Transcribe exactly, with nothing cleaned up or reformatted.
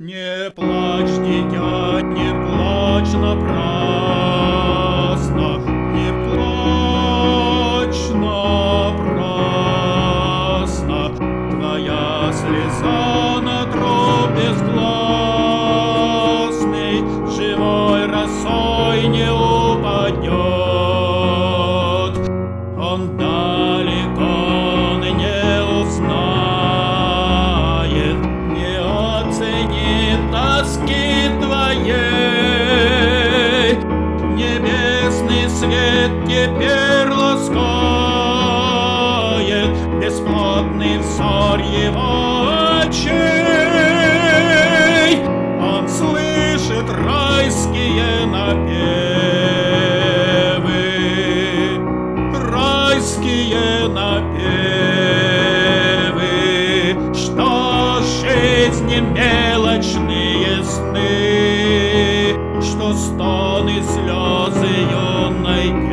Не плачь, дитя, не плачь напрасно, не плачь напрасно. Твоя слеза на троп безгласный живой росой не упадет. Он далеко не узнает, не оценит тоски твоей. Небесный свет теперь ласкает бесплотный взор его очей. Он слышит райские напевы, райские напевы, что жизни мелочные сны, что стоны слезы юной